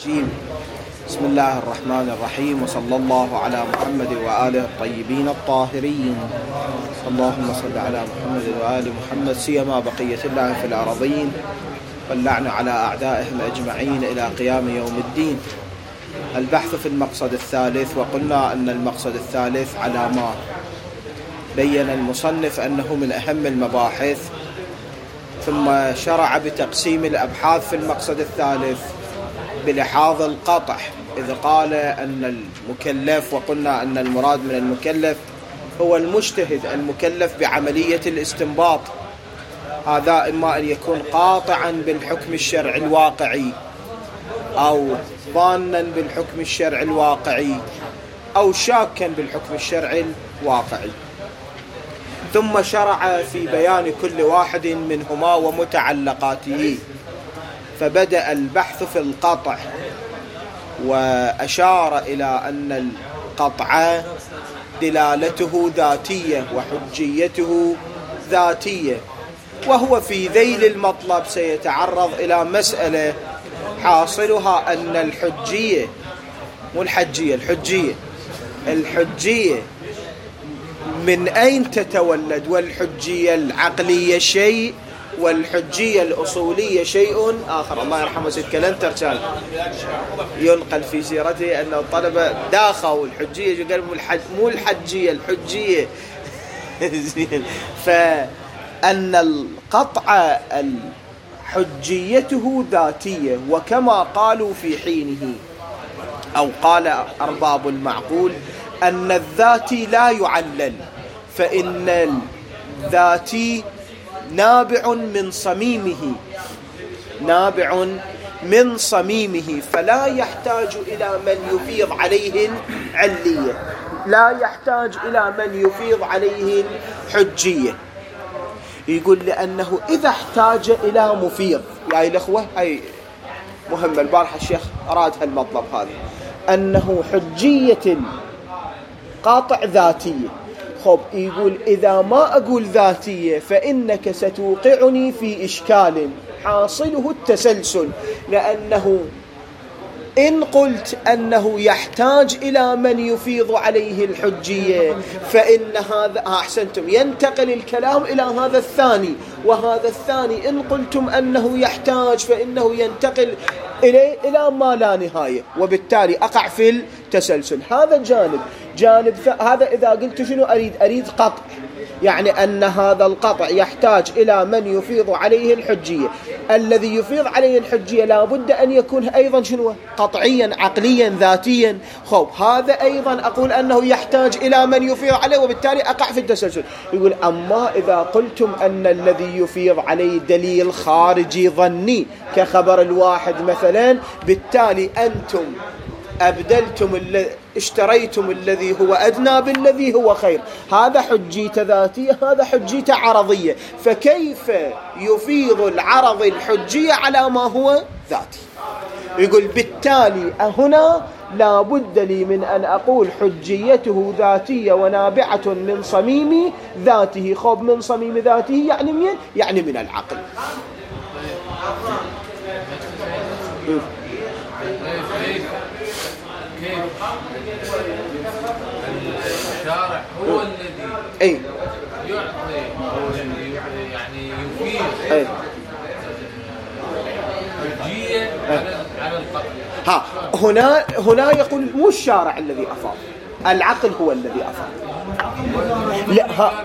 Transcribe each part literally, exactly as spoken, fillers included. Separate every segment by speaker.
Speaker 1: بسم الله الرحمن الرحيم، وصلى الله على محمد وآله الطيبين الطاهرين. اللهم صل على محمد وآل محمد، سيما بقية الله في الأرضين، واللعن على أعدائهم أجمعين إلى قيام يوم الدين. البحث في المقصد الثالث، وقلنا أن المقصد الثالث على ما بين المصنف أنه من أهم المباحث، ثم شرع بتقسيم الأبحاث في المقصد الثالث بلحاظ القطع، إذ قال أن المكلف، وقلنا أن المراد من المكلف هو المجتهد المكلف بعملية الاستنباط، هذا إما أن يكون قاطعا بالحكم الشرعي الواقعي، أو ظانا بالحكم الشرعي الواقعي، أو شاكا بالحكم الشرعي الواقعي. ثم شرع في بيان كل واحد منهما ومتعلقاته، فبدأ البحث في القطع، وأشار إلى أن القطع دلالته ذاتية وحجيته ذاتية، وهو في ذيل المطلب سيتعرض إلى مسألة حاصلها أن الحجية مو الحجية الحجية الحجية من أين تتولد؟ والحجية العقلية شيء، والحجية الأصولية شيء آخر. الله يرحمه سيد كلنتر كان ينقل في سيرته أن الطلبة داخوا الحجية، قال مو الحجية الحجية. فأن القطع حجيته ذاتية، وكما قالوا في حينه أو قال أرباب المعقول أن الذاتي لا يعلل، فإن الذاتي نابع من صميمه نابع من صميمه فلا يحتاج إلى من يفيض عليه العلية، لا يحتاج إلى من يفيض عليه الحجية. يقول لأنه إذا احتاج إلى مفيض، يا الأخوة هاي مهمة، البارحة الشيخ أراد هالمطلب هذا، أنه حجية القاطع ذاتية. خب يقول إذا ما أقول ذاتية فإنك ستوقعني في إشكال حاصله التسلسل، لأنه إن قلت أنه يحتاج إلى من يفيض عليه الحجية فإن هذا أحسنتم ينتقل الكلام إلى هذا الثاني، وهذا الثاني إن قلتم أنه يحتاج فإنه ينتقل إليه إلى ما لا نهاية، وبالتالي أقع في التسلسل. هذا جانب جانب هذا إذا قلت شنو أريد أريد قطع، يعني أن هذا القطع يحتاج إلى من يفيض عليه الحجية. الذي يفيض عليه الحجية لابد أن يكون أيضا شنو قطعيا عقليا ذاتيا. خب هذا أيضا أقول أنه يحتاج إلى من يفيض عليه، وبالتالي أقع في التسلسل. يقول أما إذا قلتم أن الذي يفيض عليه دليل خارجي ظني كخبر الواحد مثلا، بالتالي أنتم أبدلتم الذي اشتريتم الذي هو أدنى بالذي هو خير، هذا حجية ذاتية، هذا حجية عرضية، فكيف يفيض العرض الحجية على ما هو ذاتي؟ يقول بالتالي هنا لا بد لي من أن أقول حجيته ذاتية ونابعة من صميم ذاته. خب من صميم ذاته يعني من؟ يعني من العقل.
Speaker 2: الشارع هو الذي
Speaker 1: أي
Speaker 2: يعطي يعني يفيد
Speaker 1: أي
Speaker 2: حجية على على القطع.
Speaker 1: ها هنا هنا يقول مو الشارع الذي أفاض، العقل هو الذي أفاض. لا ها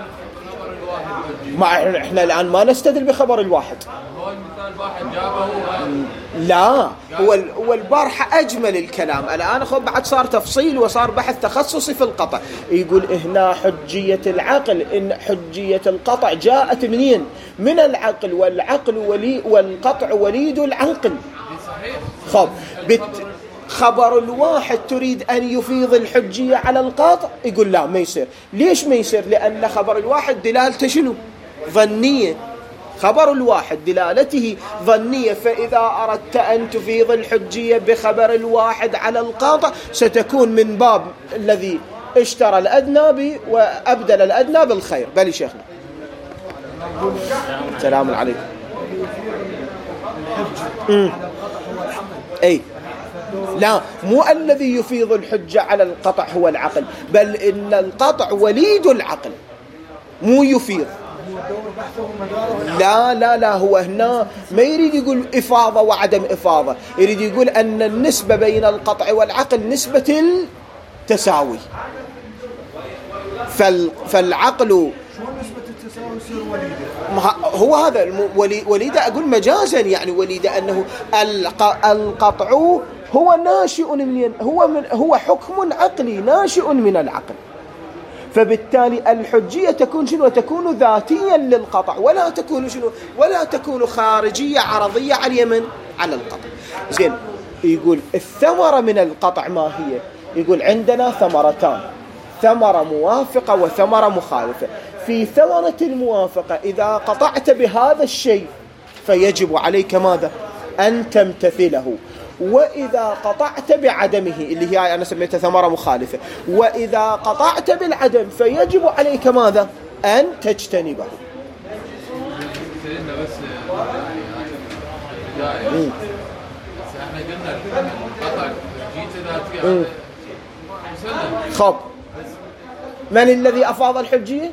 Speaker 1: ما احنا الآن ما نستدل بخبر الواحد،
Speaker 2: هو المثال واحد جابه
Speaker 1: لا هو هو البارحة أجمل الكلام، الآن خب بعد صار تفصيل وصار بحث تخصصي في القطع. يقول هنا حجية العقل، إن حجية القطع جاءت منين؟ من العقل، والعقل ولي والقطع وليد العقل. خب بت خبر الواحد تريد أن يفيض الحجية على القاطع؟ يقول لا ما يصير. ليش ما يصير؟ لأن خبر الواحد دلالته شنو؟ ظنية. خبر الواحد دلالته ظنية، فإذا أردت أن تفيض الحجية بخبر الواحد على القاطع ستكون من باب الذي اشترى الأدنى وأبدل الأدنى بالخير. بل شيخنا سلام عليكم. أي لا، مو الذي يفيض الحجة على القطع هو العقل، بل إن القطع وليد العقل مو يفيض. لا لا لا، هو هنا ما يريد يقول إفاضة وعدم إفاضة، يريد يقول أن النسبة بين القطع والعقل نسبة التساوي. فال فالعقل هو هذا وليدة، أقول مجازا يعني وليدة أنه القطع هو ناشئ من هو من هو حكم عقلي ناشئ من العقل، فبالتالي الحجية تكون شنو؟ تكون ذاتيا للقطع، ولا تكون شنو؟ ولا تكون خارجية عرضية على اليمن على القطع. زين، يقول الثمرة من القطع ما هي؟ يقول عندنا ثمرتان، ثمرة موافقة وثمرة مخالفة. في ثمرة الموافقة إذا قطعت بهذا الشيء فيجب عليك ماذا؟ أن تمتثله، وإذا قطعت بعدمه اللي هي أنا سميتها ثمرة مخالفة، وإذا قطعت بالعدم فيجب عليك ماذا؟ أن تجتنبه.
Speaker 2: سيدنا بس احنا قلنا القطع جيت ذاتي مسلم.
Speaker 1: خب، من الذي أفاض الحجية؟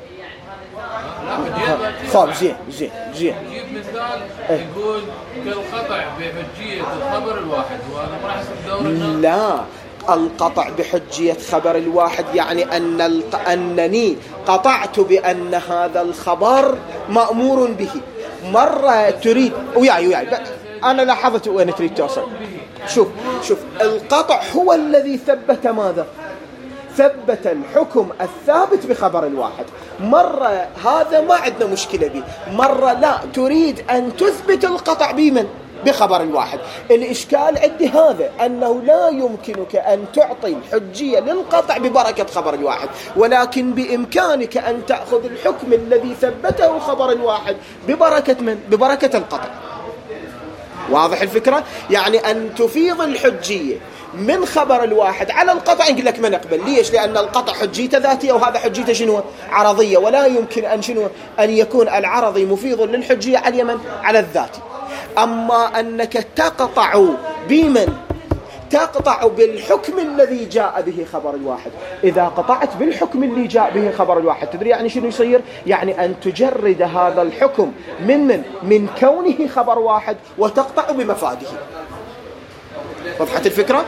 Speaker 1: خب زين زين زين.
Speaker 2: نجيب مثال يقول كالقطع بحجية الخبر الواحد، وهذا ما راح يصير دور.
Speaker 1: لا، القطع بحجية خبر الواحد يعني أن الق... أنني قطعت بأن هذا الخبر مأمور به. مرة تريد وياي وياي أنا لاحظت وين تريد توصل. شوف شوف القطع هو الذي ثبت ماذا؟ ثبت الحكم الثابت بخبر الواحد. مرة هذا ما عندنا مشكلة به، مرة لا، تريد أن تثبت القطع بمن؟ بخبر الواحد. الإشكال عندي هذا، أنه لا يمكنك أن تعطي الحجية للقطع ببركة خبر الواحد، ولكن بإمكانك أن تأخذ الحكم الذي ثبته خبر الواحد ببركة من؟ ببركة القطع. واضح الفكرة؟ يعني أن تفيض الحجية من خبر الواحد على القطع، نقول لك ما نقبل. ليش؟ لأن القطع حجيته ذاتية وهذا حجيته شنو؟ عرضية، ولا يمكن أن شنو؟ أن يكون العرضي مفيض للحجية على اليمن على الذاتي. أما أنك تقطع بمن؟ تقطع بالحكم الذي جاء به خبر الواحد. إذا قطعت بالحكم اللي جاء به خبر الواحد تدري يعني شنو يصير؟ يعني أن تجرد هذا الحكم من من, من كونه خبر واحد وتقطع بمفاده. وضحت الفكرة؟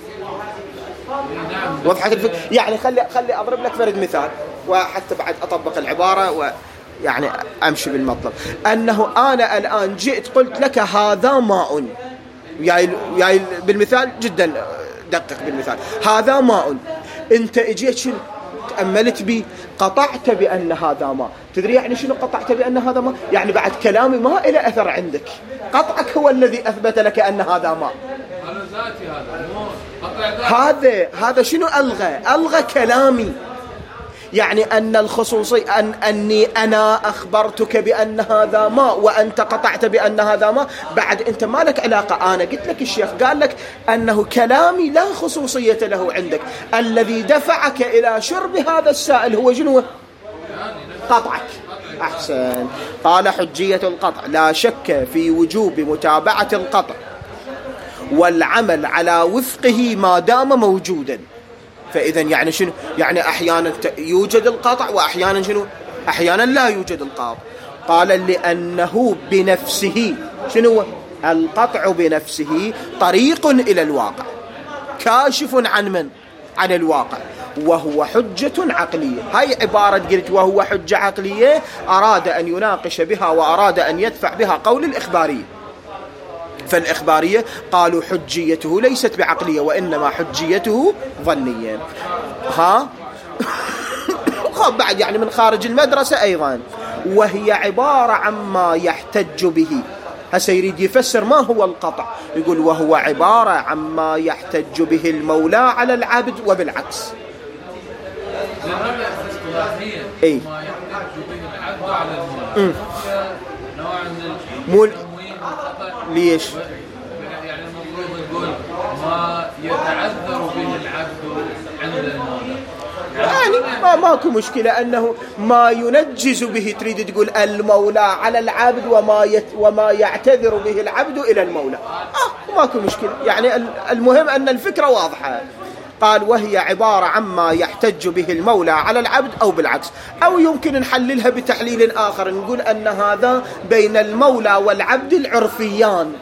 Speaker 1: وضحت الفكرة؟ يعني خلي خلي أضرب لك فرد مثال وحتى بعد أطبق العبارة ويعني أمشي بالمطلب. أنه أنا الآن جئت قلت لك هذا ماء، يعني يعني بالمثال جدا دقق بالمثال، هذا ماء. أنت اجيت شنو؟ تأملت بي، قطعت بأن هذا ماء. تدري يعني شنو قطعت بأن هذا ماء؟ يعني بعد كلامي ما إلى أثر عندك، قطعك هو الذي أثبت لك أن هذا ماء.
Speaker 2: هذا ذاتي، هذا مو قطع ذاتي.
Speaker 1: هذا هذا شنو ألغى؟ ألغى كلامي. يعني أن الخصوصي أن أني أنا أخبرتك بأن هذا ماء وأنت قطعت بأن هذا ماء، بعد أنت ما لك علاقة. أنا قلت لك الشيخ قال لك أنه كلامي لا خصوصية له عندك، الذي دفعك إلى شرب هذا السائل هو شنو؟ قطعك. أحسن. قال حجية القطع لا شك في وجوب متابعة القطع والعمل على وفقه ما دام موجودا. فإذا يعني شنو؟ يعني أحيانا يوجد القطع وأحيانا شنو؟ أحيانا لا يوجد القطع. قال لأنه بنفسه شنو؟ القطع بنفسه طريق إلى الواقع، كاشف عن من؟ عن الواقع، وهو حجة عقلية. هاي عبارة قلت وهو حجة عقلية أراد أن يناقش بها وأراد أن يدفع بها قول الإخبارية. فالإخبارية قالوا حجيته ليست بعقلية وإنما حجيته ظنية. ها خب بعد يعني من خارج المدرسة أيضا، وهي عبارة عما يحتج به. هسا يريد يفسر ما هو القطع، يقول وهو عبارة عما يحتج به المولى على العبد وبالعكس.
Speaker 2: اي ما يحتج به العبد على المولى نوع من
Speaker 1: ليش؟
Speaker 2: يعني المفروض نقول ما يتعذر به العبد عند المولى،
Speaker 1: يعني ما ماكو مشكلة أنه ما ينجز به. تريد تقول المولى على العبد وما يت وما يعتذر به العبد إلى المولى. آه ماكو مشكلة، يعني المهم أن الفكرة واضحة. قال وهي عبارة عما يحتج به المولى على العبد أو بالعكس، أو يمكن نحللها بتحليل آخر، نقول أن هذا بين المولى والعبد العرفيان.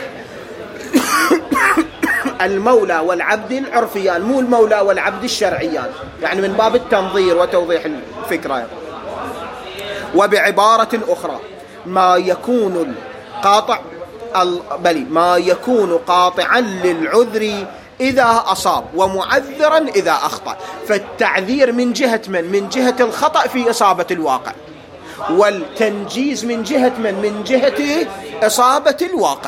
Speaker 1: المولى والعبد العرفيان، مو المولى والعبد الشرعيان، يعني من باب التنظير وتوضيح الفكرة. وبعبارة أخرى ما يكون القاطع بل ما يكون قاطعا للعذر إذا أصاب ومعذرا إذا أخطأ. فالتعذير من جهة من؟ من جهة الخطأ في إصابة الواقع، والتنجيز من جهة من؟ من جهة إصابة الواقع.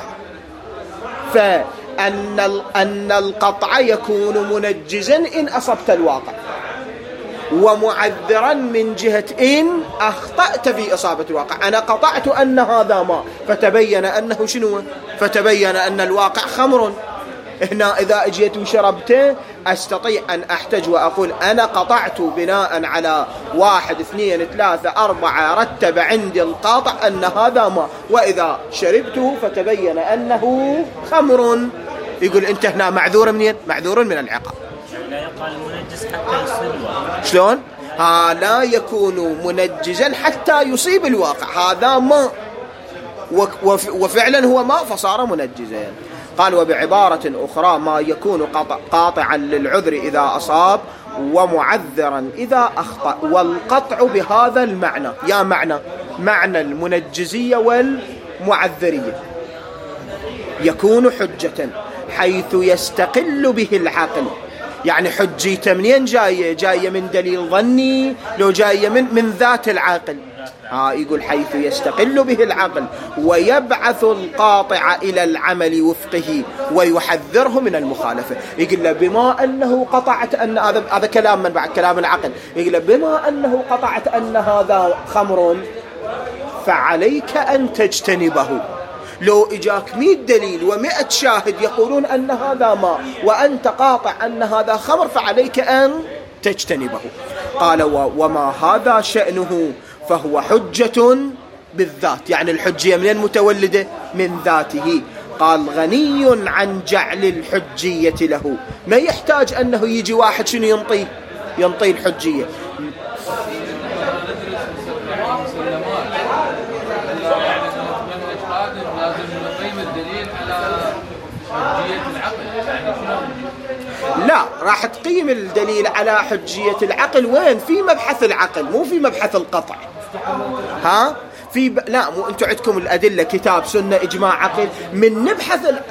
Speaker 1: فأن أن القطع يكون منجزا إن أصبت الواقع، ومعذرا من جهة إن أخطأت في إصابة الواقع. أنا قطعت أن هذا ماء فتبين أنه شنو؟ فتبين أن الواقع خمر. هنا إذا أجيت وشربته أستطيع أن أحتج وأقول أنا قطعت بناء على واحد اثنين ثلاثة أربعة رتب عندي القاطع أن هذا ماء، وإذا شربته فتبين أنه خمر. يقول أنت هنا معذور منين؟ معذور من العقاب.
Speaker 3: لا يقال منجز حتى يصيب الواقع.
Speaker 1: شلون؟ ها لا يكون منجزا حتى يصيب الواقع، هذا ماء وفعلا هو ماء فصار منجزا. قال وبعبارة أخرى ما يكون قاطعا للعذر إذا أصاب ومعذرا إذا أخطأ. والقطع بهذا المعنى، يا معنى معنى المنجزية والمعذرية، يكون حجة حيث يستقل به العقل. يعني حجيته منين جاية؟ جاية من دليل ظني لو جاية من, من ذات العقل. ها يقول حيث يستقل به العقل ويبعث القاطع إلى العمل وفقه ويحذره من المخالفة. يقول له بما أنه قطعت أن هذا هذا كلام من بعد كلام العقل، يقول له بما أنه قطعت أن هذا خمر فعليك أن تجتنبه. لو إجاك مئة دليل ومئة شاهد يقولون أن هذا ماء وأنت قاطع أن هذا خمر فعليك أن تجتنبه. قال وما هذا شأنه فهو حجة بالذات. يعني الحجية منين متولدة؟ من ذاته. قال غني عن جعل الحجية له، ما يحتاج أنه يجي واحد شنو ينطيه ينطيه الحجية. لا راح تقيم الدليل على حجية العقل وين؟ في مبحث العقل مو في مبحث القطع. ها في ب... لا مو انتم عندكم الأدلة كتاب سنة إجماع عقل، من نبحث ال...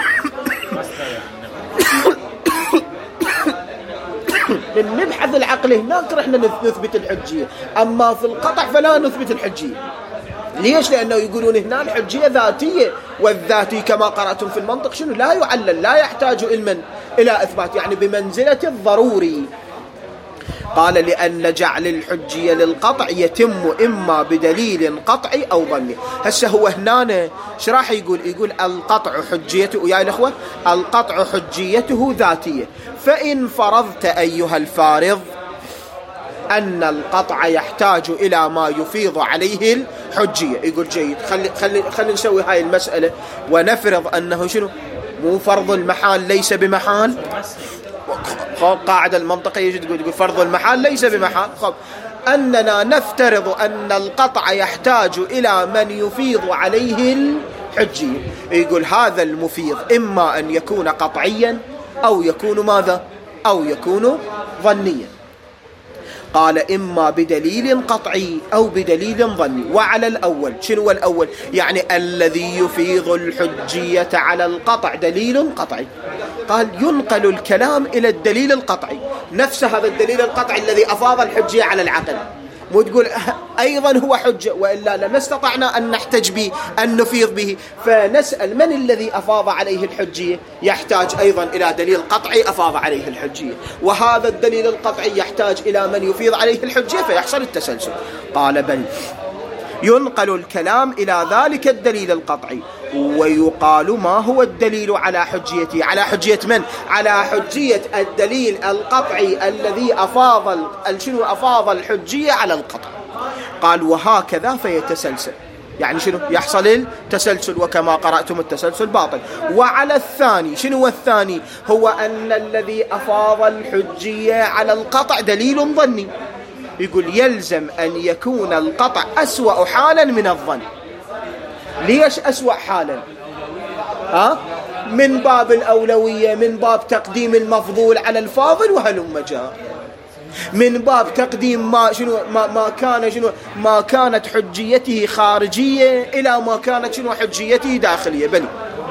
Speaker 1: من نبحث العقل هناك رحنا نثبت الحجية، أما في القطع فلا نثبت الحجية. ليش؟ لأنه يقولون هنا الحجية ذاتية، والذاتي كما قرأتم في المنطق شنو؟ لا يعلل، لا يحتاج علما إلى إثبات، يعني بمنزلة الضروري. قال لأن جعل الحجية للقطع يتم إما بدليل قطعي أو ظني. هسه هو هنا شراح يقول يقول القطع حجيته يا الأخوة، القطع حجيته ذاتية. فإن فرضت أيها الفارض أن القطع يحتاج إلى ما يفيض عليه الحجية، يقول جيد، خلي خلي خلي نسوي هاي المسألة ونفرض أنه شنو؟ مو فرض المحال ليس بمحال. قاعدة المنطقية تقول يقول فرض المحال ليس بمحال. خب أننا نفترض أن القطع يحتاج إلى من يفيض عليه الحجية، يقول هذا المفيض إما أن يكون قطعيا أو يكون ماذا؟ أو يكون ظنيا. قال إما بدليل قطعي أو بدليل ظني. وعلى الأول شنو الأول؟ يعني الذي يفيض الحجية على القطع دليل قطعي. قال ينقل الكلام إلى الدليل القطعي، نفس هذا الدليل القطعي الذي أفاض الحجية على العقل، مو تقول أيضا هو حجة، وإلا لما استطعنا أن نحتج به أن نفيض به. فنسأل من الذي أفاض عليه الحجية؟ يحتاج أيضا إلى دليل قطعي أفاض عليه الحجية، وهذا الدليل القطعي يحتاج إلى من يفيض عليه الحجية، فيحصل التسلسل. قال بل ينقل الكلام إلى ذلك الدليل القطعي ويقال ما هو الدليل على حجيته. على حجية من؟ على حجية الدليل القطعي الذي أفاض شنو أفاض الحجية على القطع. قال وهكذا فيتسلسل. يعني شنو يحصل التسلسل، وكما قرأتم التسلسل باطل. وعلى الثاني، شنو هو الثاني؟ هو أن الذي أفاض الحجية على القطع دليل ظني. يقول يلزم أن يكون القطع أسوأ حالا من الظن. ليش أسوأ حالا؟ ها؟ من باب الأولوية، من باب تقديم المفضول على الفاضل، وهلم جاء من باب تقديم ما شنو ما, ما كان شنو ما كانت حجيته خارجية إلى ما كانت شنو حجيته داخلية. بل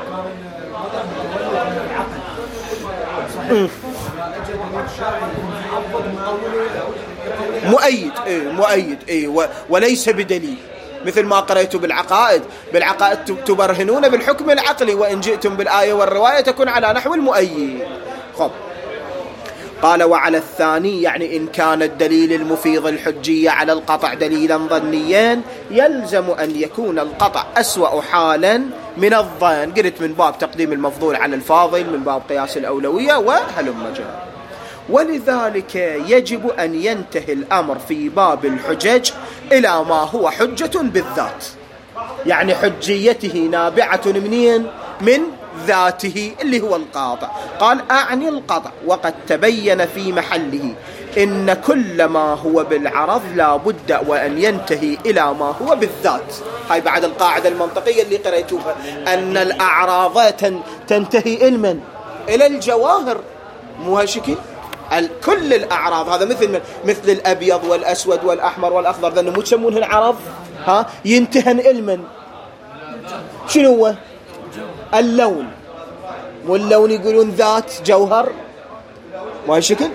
Speaker 1: مؤيد إيه مؤيد إيه وليس بدليل، مثل ما قرأتوا بالعقائد. بالعقائد تبرهنون بالحكم العقلي، وإن جئتم بالآية والرواية تكون على نحو المؤيد. خب قال وعلى الثاني، يعني إن كان الدليل المفيض الحجية على القطع دليلا ظنيا يلزم أن يكون القطع أسوأ حالا من الظن. قلت من باب تقديم المفضول على الفاضل، من باب قياس الأولوية، وهلم جاء. ولذلك يجب أن ينتهي الأمر في باب الحجج إلى ما هو حجة بالذات، يعني حجيته نابعة منين؟ من ذاته اللي هو القاطع. قال أعني القطع وقد تبين في محله إن كل ما هو بالعرض لا بد وأن ينتهي إلى ما هو بالذات. هاي بعد القاعدة المنطقية اللي قرأتوها، أن الأعراض تنتهي إلمن إلى الجواهر، مو هالشكل. كل الأعراض، هذا مثل من مثل الأبيض والأسود والأحمر والأخضر، ذا مو تسمونهن عرض؟ ها ينتهن إلمن شنو هو؟ اللون. واللون يقولون ذات جوهر، ما هالشكل.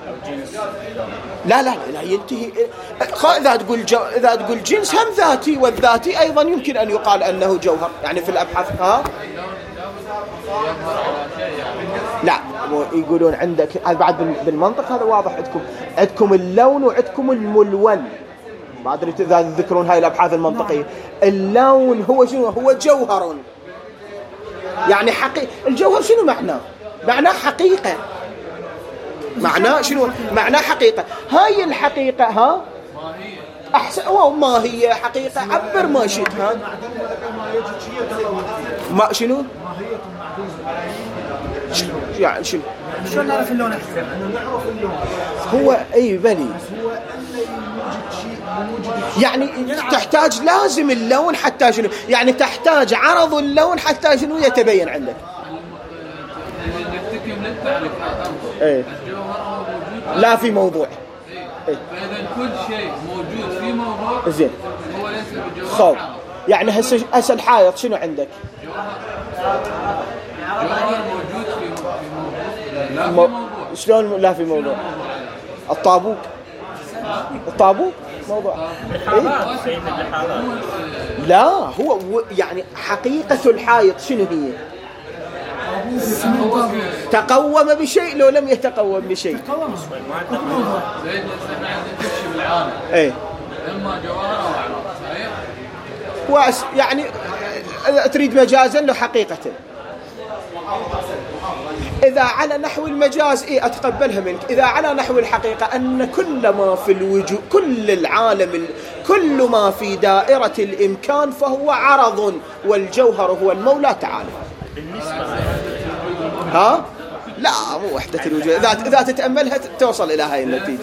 Speaker 1: لا لا لا ينتهي. إذا تقول جو... إذا تقول جنس هم ذاتي، والذاتي أيضا يمكن أن يقال أنه جوهر، يعني في الأبحاث. ها لا يقولون عندك هذا بعد بالمنطق، هذا واضح عندكم عندكم اللون وعندكم الملون. ما أدري إذا تذكرون هاي الأبحاث المنطقية. اللون هو شنو؟ هو جوهر، يعني حقيقة. الجوهر شنو معناه؟ معناه حقيقة. معناه شنو؟ معناه حقيقة. هاي الحقيقة ها أحسن. وما هي حقيقة؟ عبر ما شئت. ها ما شنو؟ يعني شنو؟
Speaker 4: شلون نعرف اللون أحسن؟ نعرف اللون
Speaker 1: هو أي بلي، يعني تحتاج لازم اللون حتى شنو؟ يعني تحتاج عرض اللون حتى شنو يتبين عندك. ايه لا في موضوع.
Speaker 2: إيه؟ فإذا كل شيء موجود في موضوع
Speaker 1: زين
Speaker 2: هو ليس بجوهر.
Speaker 1: خب يعني هسه هسه الحائط شنو عندك؟
Speaker 2: جوهر موجود في موضوع، لا في
Speaker 1: مو...
Speaker 2: موضوع.
Speaker 1: شلون لا في موضوع؟ الطابوق. الطابوق موضوع. إيه؟ لا هو يعني حقيقة الحائط شنو هي؟ تقوم بشيء لو لم يتقوم بشيء. ايه
Speaker 2: اما جوهر او عرض
Speaker 1: واس يعني تريد مجازا له حقيقة. إذا على نحو المجاز إيه أتقبلها منك. إذا على نحو الحقيقة أن كل ما في الوجود، كل العالم، كل ما في دائرة الإمكان فهو عرض، والجوهر هو المولى تعالى. ها لا مو وحدة الوجود. إذا إذا تتأملها توصل إلى هاي النتيجة.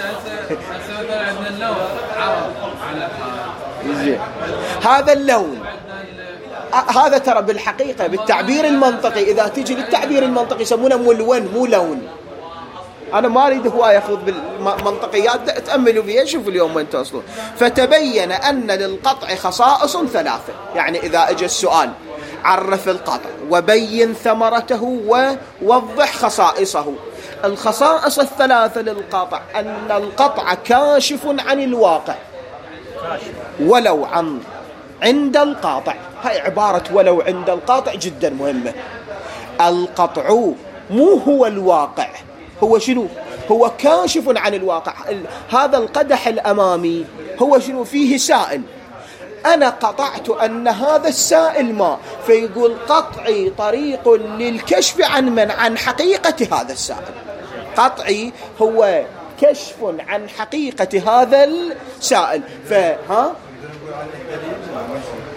Speaker 1: هذا اللون هذا ترى بالحقيقة بالتعبير المنطقي، إذا تيجي للتعبير المنطقي يسمونه ملون مو لون. أنا ما أريد هواية أخذ بالمنطقيات، تأملوا بيها شوفوا اليوم وين توصلون. فتبين أن للقطع خصائص ثلاثة. يعني إذا أجى السؤال عرف القطع وبين ثمرته ووضح خصائصه. الخصائص الثلاثة للقطع أن القطع كاشف عن الواقع ولو عن عند القاطع. هاي عبارة ولو عند القاطع جدا مهمة. القطع مو هو الواقع، هو شنو؟ هو كاشف عن الواقع. هذا القدح الأمامي هو شنو؟ فيه سائل، أنا قطعت أن هذا السائل ماء، فيقول قطعي طريق للكشف عن من؟ عن حقيقة هذا السائل. قطعي هو كشف عن حقيقة هذا السائل. فها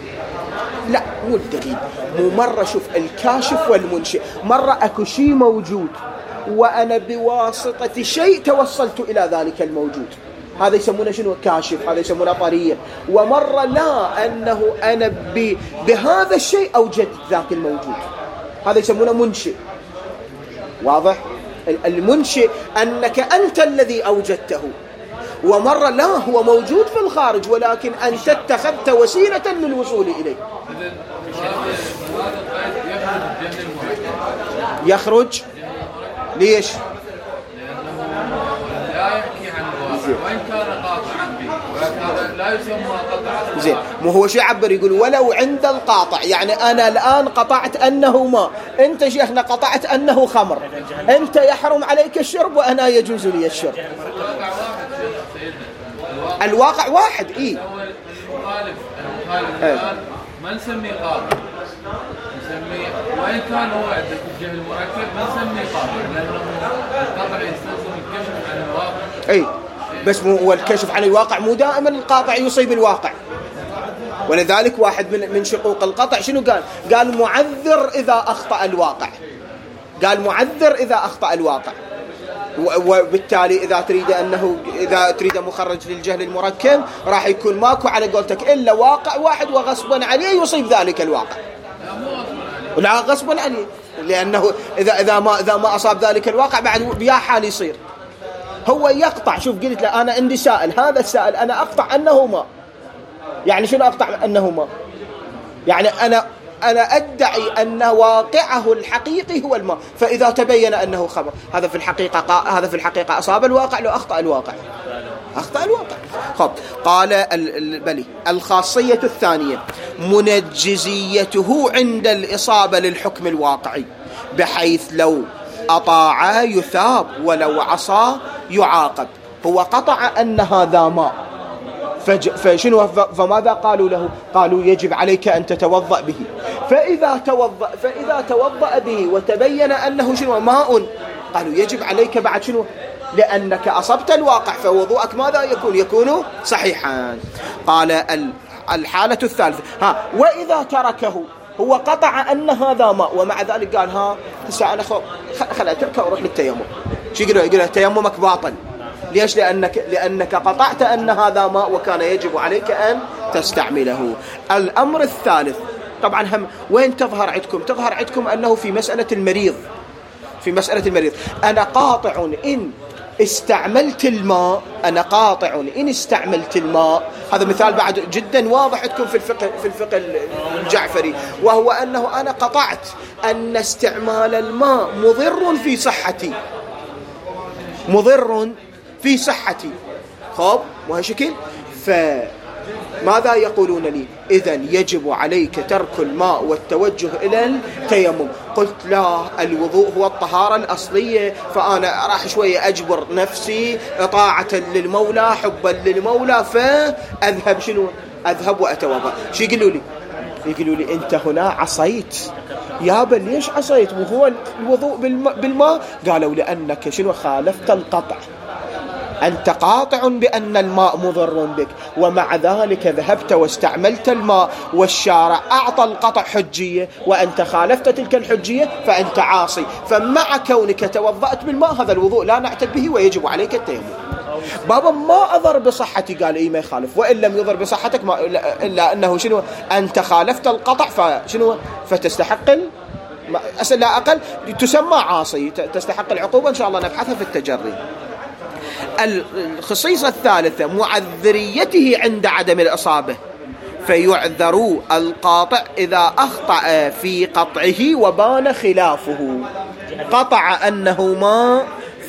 Speaker 1: لا مو الدليل. مو مرة شوف الكاشف والمنشئ، مرة أكو شيء موجود وأنا بواسطة شيء توصلت إلى ذلك الموجود، هذا يسمونه شنو؟ كاشف، هذا يسمونه طرية. ومرة لا، أنه أنا بهذا الشيء أوجدت ذاك الموجود، هذا يسمونه منشئ. واضح؟ المنشئ أنك أنت الذي أوجدته، ومرة لا، هو موجود في الخارج ولكن أنت اتخذت وسيلة للوصول إليه. يخرج ليش؟
Speaker 2: لا يحكي عن الواقع وإن كان قاطعا به، ولكن لا يسمى قطعا.
Speaker 1: زين، مو هو شو يعبر؟ يقول ولو عند القاطع، يعني أنا الآن قطعت أنه ماء، أنت شيخنا قطعت أنه خمر، أنت يحرم عليك الشرب وأنا يجوز لي الشرب. الواقع واحد. إيه
Speaker 2: المخالف المخالف الآن ما نسميه قاطع، نسميه وإن كان هو عند الجهل المركب ما نسميه قاطع، لأنه القطع يستلزم الكشف عن الواقع.
Speaker 1: أي بس مو والكشف عن الواقع مو دائما القاطع يصيب الواقع، ولذلك واحد من من شقوق القطع شنو قال؟ قال معذر إذا أخطأ الواقع، قال معذر إذا أخطأ الواقع. وبالتالي إذا تريد أنه إذا تريد مخرج للجهل المركب راح يكون ماكو على قولتك إلا واقع واحد وغصبا عليه يصيب ذلك الواقع. لا غصبا عليه، لأنه إذا إذا ما إذا ما أصاب ذلك الواقع بعد بيا حال يصير. هو يقطع. شوف قلت له أنا عندي سائل، هذا السائل أنا أقطع أنه ماء. يعني شنو أقطع أنه ماء؟ يعني أنا أنا أدعي أن واقعه الحقيقي هو الماء، فإذا تبين أنه خمر، هذا في الحقيقة هذا في الحقيقة أصاب الواقع لو أخطأ الواقع، أخطأ الواقع. خب قال بلي الخاصية الثانية منجزيته عند الإصابة للحكم الواقعي، بحيث لو أطاع يثاب ولو عصى يعاقب. هو قطع أن هذا ماء، فشنو فماذا قالوا له؟ قالوا يجب عليك أن تتوضأ به. فإذا توضأ فإذا توضأ به وتبين أنه شنو ماء، قالوا يجب عليك بعد شنو؟ لأنك أصبت الواقع فوضوءك ماذا يكون؟ يكون صحيحا. قال الحالة الثالثة ها وإذا تركه، هو قطع أن هذا ماء ومع ذلك قال ها هسه أنا خل أتركه وأروح للتيمم. شو يقولوا؟ يقولوا تيممك باطل. ليش؟ لأنك لأنك قطعت أن هذا ماء وكان يجب عليك أن تستعمله. الأمر الثالث طبعا هم وين تظهر عندكم؟ تظهر عندكم أنه في مسألة المريض. في مسألة المريض أنا قاطع إن استعملت الماء، أنا قاطع إن استعملت الماء. هذا مثال بعد جدا واضح عندكم في الفقه في الفقه الجعفري، وهو أنه أنا قطعت أن استعمال الماء مضر في صحتي، مضر في صحتي. خب وهالشكل فماذا يقولون لي؟ إذن يجب عليك ترك الماء والتوجه إلى التيمم. قلت لا، الوضوء هو الطهارة الأصلية، فأنا راح شوية أجبر نفسي طاعة للمولى حبا للمولى فأذهب شنو؟ أذهب وأتوضأ. شو يقولوا لي؟ يقولوا لي أنت هنا عصيت. يابا ليش عصيت وهو الوضوء بالماء؟ قالوا لأنك شنو؟ خالفت القطع. أنت قاطع بأن الماء مضر بك، ومع ذلك ذهبت واستعملت الماء والشارع أعطى القطع حجية وأنت خالفت تلك الحجية فأنت عاصي. فمع كونك توضأت بالماء هذا الوضوء لا نعتد به ويجب عليك التيمم. بابا ما أضر بصحتي. قال إيه ما يخالف، وإن لم يضر بصحتك ما إلا أنه شنو؟ أنت خالفت القطع فشنو؟ فتستحق أصل لا أقل تسمى عاصي، تستحق العقوبة. إن شاء الله نبحثها في التجري. الخصيصة الثالثة معذريته عند عدم الإصابة، فيعذر القاطع إذا أخطأ في قطعه وبان خلافه. قطع أنه ماء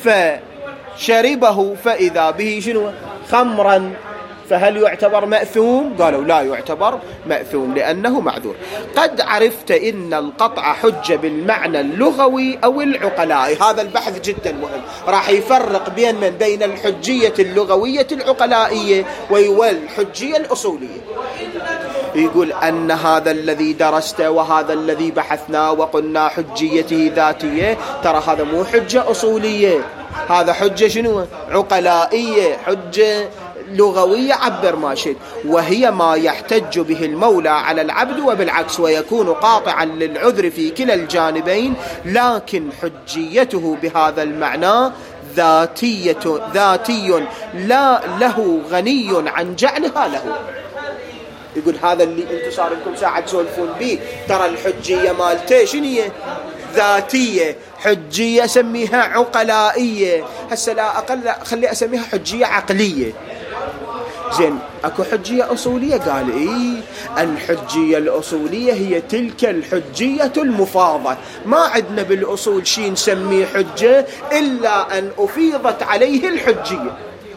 Speaker 1: فشربه فإذا به شنو؟ خمرا، فهل يعتبر مأثوم؟ قالوا لا يعتبر مأثوم لأنه معذور. قد عرفت إن القطع حجة بالمعنى اللغوي أو العقلائي. هذا البحث جدا مهم، راح يفرق بين من بين الحجية اللغوية العقلائية والحجية الأصولية. يقول أن هذا الذي درست وهذا الذي بحثنا وقلنا حجيته ذاتية، ترى هذا مو حجة أصولية، هذا حجة شنو؟ عقلائية، حجة لغوية عبر ما شئت، وهي ما يحتج به المولى على العبد وبالعكس، ويكون قاطعا للعذر في كلا الجانبين، لكن حجيته بهذا المعنى ذاتية ذاتي لا له غني عن جعلها له. يقول هذا اللي انتم صار لكم ساعة تسولفون به، ترى الحجية مالته شنو هي؟ ذاتية. حجية سميها عقلائية، هسه لا أقل خلي أسميها حجية عقلية. زين أكو حجية أصولية، قال إيه الحجية الأصولية هي تلك الحجية المفاضة، ما عندنا بالأصول شيء نسميه حجة إلا أن أفيضت عليه الحجية.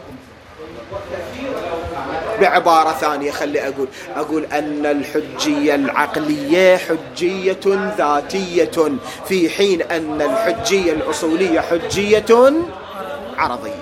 Speaker 1: بعبارة ثانية خلي أقول أقول أن الحجية العقلية حجية ذاتية، في حين أن الحجية الأصولية حجية عرضية.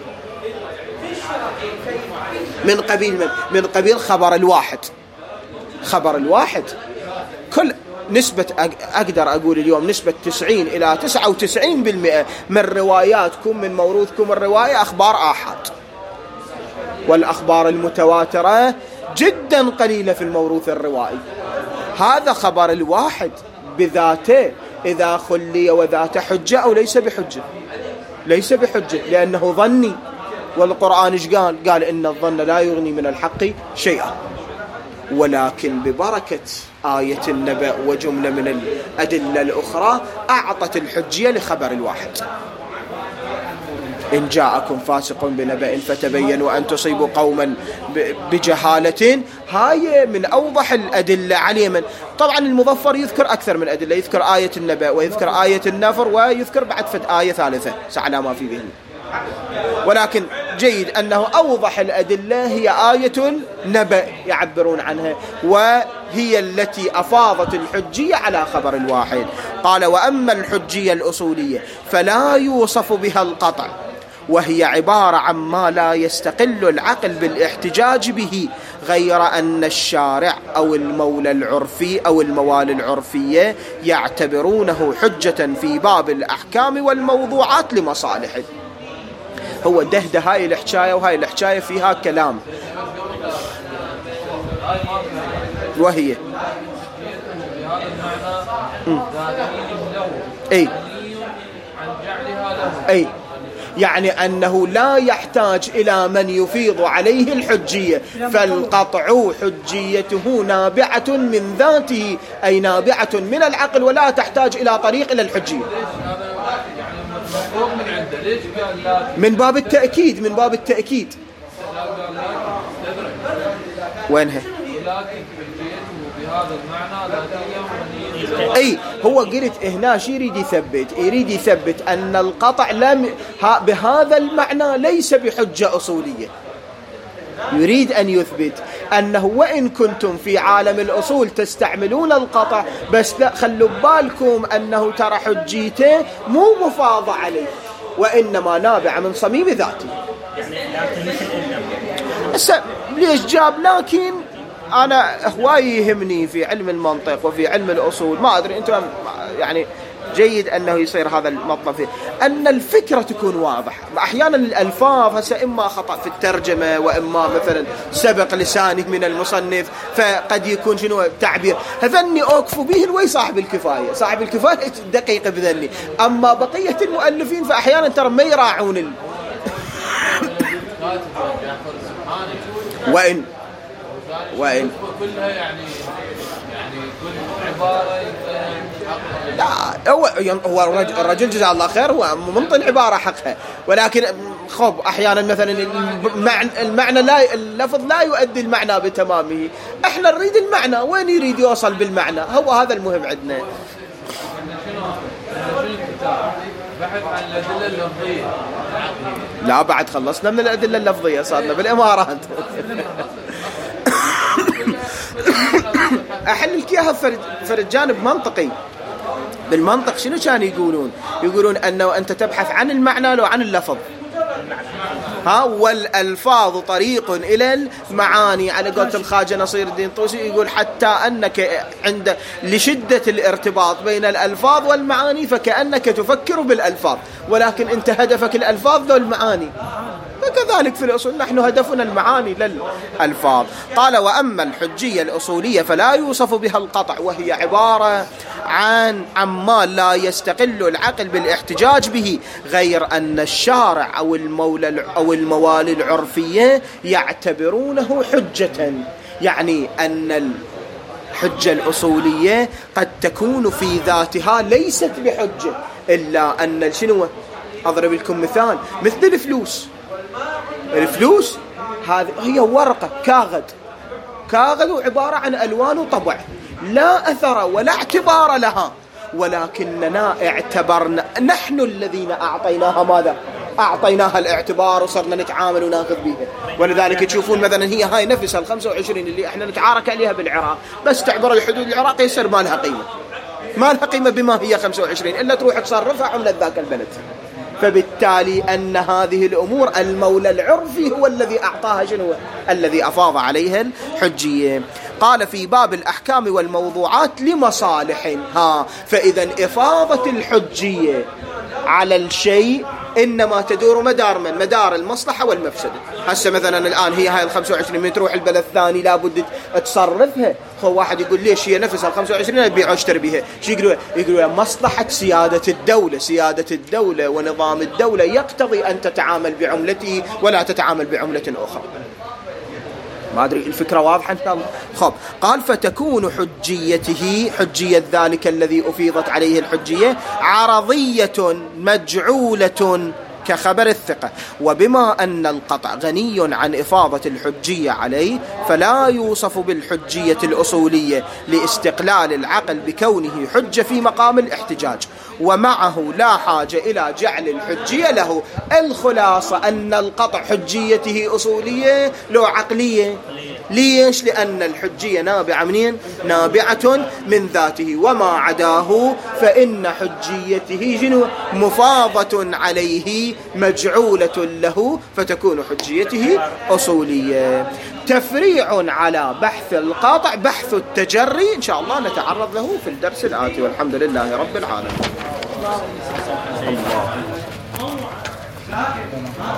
Speaker 1: من قبيل من, من قبيل خبر الواحد. خبر الواحد كل نسبة أقدر أقول اليوم نسبة تسعين إلى تسعة وتسعين بالمئة من رواياتكم من موروثكم الرواية أخبار آحاد، والأخبار المتواترة جدا قليلة في الموروث الروائي. هذا خبر الواحد بذاته إذا خلي وذاته حجة أو ليس بحجة؟ ليس بحجة، لأنه ظني، والقرآن إيش قال؟ قال إن الظن لا يغني من الحق شيئا. ولكن ببركة آية النبأ وجملة من الأدلة الأخرى أعطت الحجية لخبر الواحد. إن جاءكم فاسق بنبأ فتبينوا أن تصيبوا قوما بجهالة، هاي من أوضح الأدلة عليه. من طبعا المظفر يذكر أكثر من أدلة، يذكر آية النبأ ويذكر آية النفر ويذكر بعد فد آية ثالثة سعلا ما في ذهني، ولكن جيد أنه أوضح الأدلة هي آية النبأ يعبرون عنها، وهي التي أفاضت الحجية على خبر الواحد. قال وأما الحجية الأصولية فلا يوصف بها القطع، وهي عبارة عن ما لا يستقل العقل بالاحتجاج به، غير أن الشارع أو المولى العرفي أو الموالي العرفية يعتبرونه حجة في باب الأحكام والموضوعات لمصالحه. هو دهده هاي الحكاية، وهاي الحكاية فيها كلام، وهي أي أي يعني أنه لا يحتاج إلى من يفيض عليه الحجية، فالقطع حجيته نابعة من ذاته، أي نابعة من العقل، ولا تحتاج إلى طريق إلى الحجية. من باب التأكيد، من باب التأكيد. وينها؟ أي هو قلت هنا شي يريد يثبت يريد يثبت أن القطع لم بهذا المعنى ليس بحجة أصولية. يريد أن يثبت أنه وإن كنتم في عالم الأصول تستعملون القطع، بس لا خلوا بالكم أنه ترى حجيته مو مفاضة عليه، وإنما نابع من صميم ذاته. يعني ليش جاب لكن؟ أنا هواي يهمني في علم المنطق وفي علم الأصول، ما أدري أنتم يعني جيد أنه يصير هذا المطلب فيه، أن الفكرة تكون واضحة. أحيانا الألفاظ هسه إما خطأ في الترجمة، وإما مثلا سبق لسانه من المصنف، فقد يكون شنو تعبير هذني أوقفوا به الوي صاحب الكفاية، صاحب الكفاية دقيق بذني. أما بقية المؤلفين فأحيانا ترى ما يراعون ال... وإن وإن كلها يعني يعني كل عبارة لا هو هو الرجل جزاه الله خير هو منطي العبارة حقها، ولكن خب أحيانا مثلا المعنى المعنى لا اللفظ لا يؤدي المعنى بتمامه، احنا نريد المعنى وين يريد يوصل بالمعنى، هو هذا المهم عندنا. بحث عن الأدلة اللفظية. لا بعد خلصنا من الأدلة اللفظية، صارنا بالإمارات. أحل لك إياها فرد جانب منطقي. بالمنطق شنو كانوا يقولون؟ يقولون أنه أنت تبحث عن المعنى لو عن اللفظ. ها والألفاظ طريق إلى المعاني، على قولة الخواجة نصير الدين طوسي يقول حتى أنك عند لشدة الارتباط بين الألفاظ والمعاني فكأنك تفكر بالألفاظ، ولكن أنت هدفك الألفاظ ذو المعاني، كذلك في الأصول نحن هدفنا المعاني للألفاظ. قال وأما الحجية الأصولية فلا يوصف بها القطع، وهي عبارة عن عما لا يستقل العقل بالاحتجاج به، غير أن الشارع أو المولى أو الموالي العرفية يعتبرونه حجة. يعني أن الحجة الأصولية قد تكون في ذاتها ليست بحجة، إلا أن شنو؟ أضرب لكم مثال مثل الفلوس. الفلوس هذه هي ورقة كاغذ، كاغذ عبارة عن ألوان وطبع، لا أثر ولا اعتبار لها، ولكننا اعتبرنا، نحن الذين أعطيناها ماذا؟ أعطيناها الاعتبار وصرنا نتعامل وناخذ بها. ولذلك تشوفون مثلا هي هاي نفسها الخمسة وعشرين اللي احنا نتعارك عليها بالعراق، بس تعبر الحدود العراقية يصير ما لها قيمة، ما لها قيمة بما هي خمسة وعشرين إلا تروح تصرفها عملة ذاك البلد. فبالتالي أن هذه الأمور المولى العرفي هو الذي أعطاها شنو؟ الذي أفاض عليها الحجية. قال في باب الأحكام والموضوعات لمصالح، ها فإذا إفاضة الحجية على الشيء إنما تدور مدار من مدار المصلحة والمفسدة. هسه مثلا الآن هي هاي الخمسة وعشرين من تروح البلد الثاني لابد تصرفها. خو واحد يقول ليش هي نفسها الخمسة وعشرين أبيع واشتري بها، شو يقولوا؟ يقولوا مصلحة سيادة الدولة، سيادة الدولة ونظام الدولة يقتضي أن تتعامل بعملته ولا تتعامل بعملة أخرى. ما أدري الفكرة واضحة إن شاء الله. خب قال فتكون حجيته، حجية ذلك الذي أفيضت عليه الحجية، عرضية مجعولة كخبر الثقة. وبما أن القطع غني عن إفاضة الحجية عليه فلا يوصف بالحجية الأصولية لاستقلال العقل بكونه حجة في مقام الاحتجاج، ومعه لا حاجة إلى جعل الحجية له. الخلاصة أن القطع حجيته أصولية لو عقلية. ليش؟ لأن الحجية نابعة منين؟ نابعة من ذاته، وما عداه فإن حجيته جنو مفاضة عليه مجعولة له، فتكون حجيته أصولية. تفريع على بحث القاطع بحث التجري إن شاء الله نتعرض له في الدرس الآتي، والحمد لله رب العالمين.